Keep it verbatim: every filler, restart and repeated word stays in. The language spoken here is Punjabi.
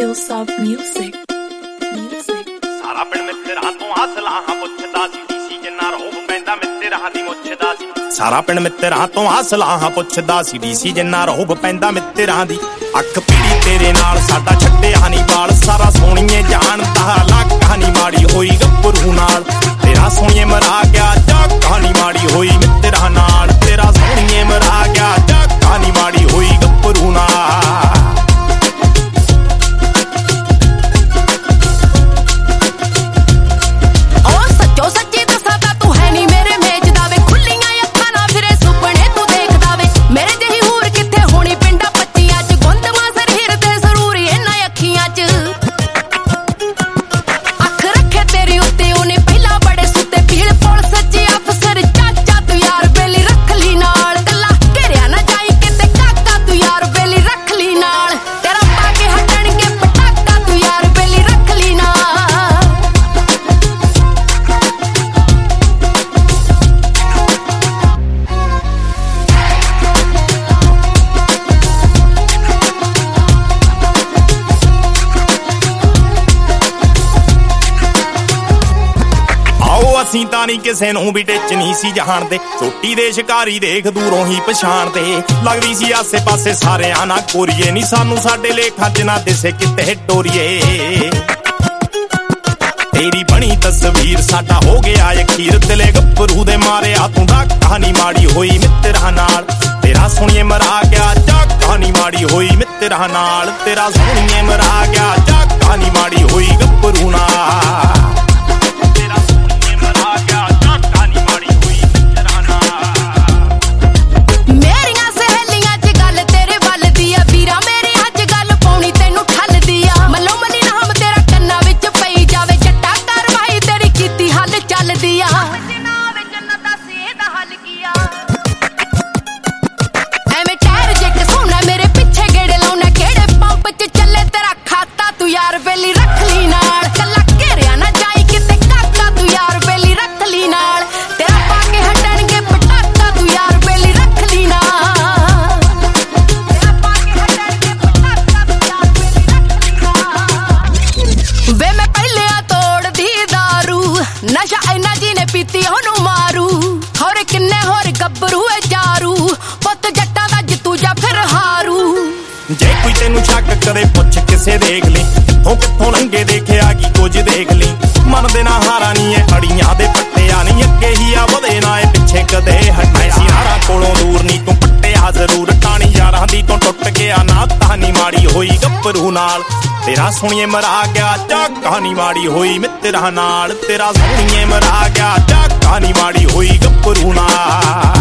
Hillsop Music. Music. ਸਾਰਾ ਪਿੰਡ ਮਿੱਤਰਾਂ ਤੋਂ ਹਾਸਲਾਂ ਪੁੱਛਦਾ ਸੀ ਡੀਸੀ ਜਿੰਨਾ ਰੋਬ ਪੈਂਦਾ ਮਿੱਤਰਾਂ ਦੀ ਮੁੱਛਦਾ ਸੀ ਸਾਰਾ ਪਿੰਡ ਮਿੱਤਰਾਂ ਤੋਂ ਹਾਸਲਾਂ ਪੁੱਛਦਾ ਸੀ ਡੀਸੀ ਜਿੰਨਾ ਰੋਬ ਪੈਂਦਾ ਮਿੱਤਰਾਂ ਦੀ ਅੱਖ ਪੀੜੀ ਤੇਰੇ ਨਾਲ ਸਾਡਾ ਛੱਡਿਆ ਨਹੀਂ ਬਾਲ ਸਾਰਾ ਸੋਹਣੀਏ ਜਾਣਦਾ ਲੱਗ ਕਹਾਣੀ ਮਾੜੀ ਹੋਈ ਗੱਭਰੂ ਨਾਲ ਤੇਰਾ ਸੋਹਣੀਏ ਮਰਾ ਗਿਆ ਜਾ ਕਹਾਣੀ ਮਾੜੀ ਹੋਈ ਮਿੱਤਰਾਂ ਨਾਲ ਤੇਰਾ ਸੋਹਣੀਏ ਮਰਾ ਗਿਆ ਜਾ ਕਹਾਣੀ ਮਾੜੀ ਹੋਈ ਗੱਭਰੂ ਨਾਲ ਅਸੀਂ ਤਾਂ ਨਹੀਂ ਕਿਸੇ ਨੂੰ ਵੀ ਟਿੱਚ ਨਹੀਂ ਸੀ ਜਾਣਦੇ ਛੋਟੀ ਦੇ ਸ਼ਿਕਾਰੀ ਦੇਖ ਦੂਰੋਂ ਹੀ ਪਛਾਣਦੇ ਲੱਗਦੀ ਸੀ ਆਸੇ ਪਾਸੇ ਸਾਰਿਆਂ ਨਾਲ ਕੋਰੀਏ ਨਹੀਂ ਸਾਨੂੰ ਸਾਡੇ ਲੇਖਾਂ 'ਚ ਨਾ ਦਿਸੇ ਕਿਤੇ ਟੋਰੀਏ ਤੇਰੀ ਬਣੀ ਤਸਵੀਰ ਸਾਡਾ ਹੋ ਗਿਆ ਅਖੀਰ ਦਿਲੇ ਗੱਭਰੂ ਦੇ ਮਾਰਿਆ ਤੂੰ ਦਾ ਕਹਾਣੀ ਮਾੜੀ ਹੋਈ ਮਿੱਤਰਾਂ ਨਾਲ ਤੇਰਾ ਸੋਹਣੀਏ ਮਰਾ ਗਿਆ ਜਾ ਕਹਾਣੀ ਮਾੜੀ ਹੋਈ ਮਿੱਤਰਾਂ ਨਾਲ ਤੇਰਾ ਸੋਹਣੀਏ ਮਰਾ ਗਿਆ ਜਾ ਕਹਾਣੀ ਮਾੜੀ ਹੋਈ ਗੱਭਰੂ ਨਾਲ ਨਸ਼ਾ ਇੰਨਾ ਜੀ ਨੇ ਪੀਤੀ ਉਹਨੂੰ ਮਾਰੂ ਹੋਰ ਕਿੰਨੇ ਹੋਰ ਗੱਭਰੂ ਏ ਜਾਰੂ ਪੁੱਤ ਜੱਟਾਂ ਦਾ ਜਿੱਤੂ ਜਾਂ ਫਿਰ ਹਾਰੂ ਜੇ ਕੋਈ ਤੈਨੂੰ ਸ਼ੱਕ ਕਰੇ ਪੁੱਛ ਕਿਸੇ ਦੇਖ ਲਈ ਕਿੱਥੋਂ ਕਿੱਥੋਂ ਲੰਘੇ ਦੇਖਿਆ ਕੀ ਕੁਝ ਦੇਖ ਲਈ ਮਨ ਦੇ ਨਾ ਹਾਰਾ ਨਹੀਂ ਏ ਅੜੀਆਂ ਦੇ ਪੱਟਿਆ ਨਹੀਂ ਅੱਗੇ ਹੀ ਆ ਵਧੇ ਨਾ ਏ ਪਿੱਛੇ ਕਦੇ ਹਟੇ ਸੀ ਹਾਰਾਂ ਕੋਲੋਂ ਦੂਰ ਨਹੀਂ ਤੂੰ ਪੱਟਿਆ ਜ਼ਰੂਰ ਟਾਣੀ ਯਾਰਾਂ ਦੀ ਤੋਂ ਟੁੱਟ ਗਿਆ ਨਾ ਕਹਾਣੀ ਮਾੜੀ ਹੋਈ ਗੱਭਰੂ ਨਾਲ ਤੇਰਾ ਸੋਹਣੀਏ ਮਰਾ ਗਿਆ ਜਾ ਕਹਾਣੀ ਮਾੜੀ ਹੋਈ ਮਿੱਤਰਾਂ ਨਾਲ ਤੇਰਾ ਸੋਹਣੀਏ ਮਰਾ ਗਿਆ ਜਾ ਕਹਾਣੀ ਮਾੜੀ ਹੋਈ ਗੱਭਰੂ ਨਾਲ